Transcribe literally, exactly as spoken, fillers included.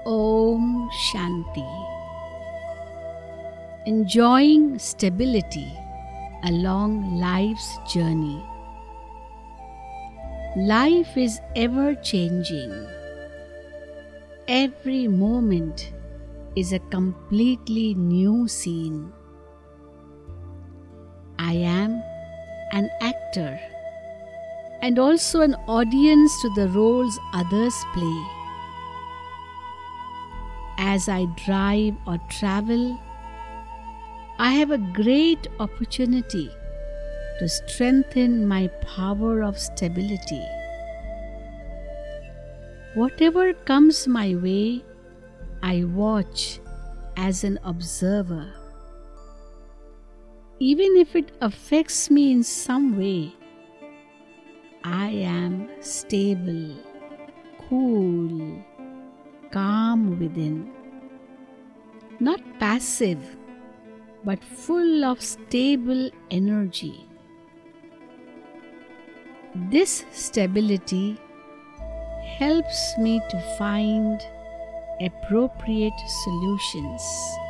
Om Shanti. Enjoying stability along life's journey. Life is ever changing. Every moment is a completely new scene. I am an actor and also an audience to the roles others play. As I drive or travel, I have a great opportunity to strengthen my power of stability. Whatever comes my way, I watch as an observer. Even if it affects me in some way, I am stable, cool, calm within. Not passive, but full of stable energy. This stability helps me to find appropriate solutions.